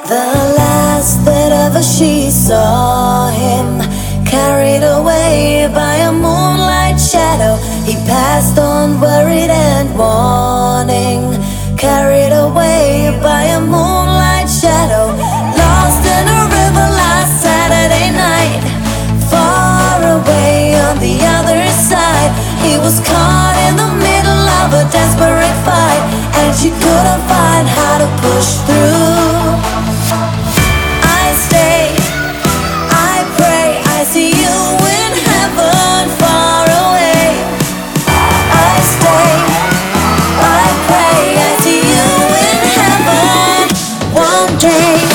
The last that ever she saw him, carried away by a moonlight shadow, he passed on worried and warning. Carried away by a moonlight shadow, lost in a river last Saturday night. Far away on the other side, he was caught in the middle of a desperate fight, and she couldn't find how to push through. I stay, I pray, I see you in heaven far away. I stay, I pray, I see you in heaven one day.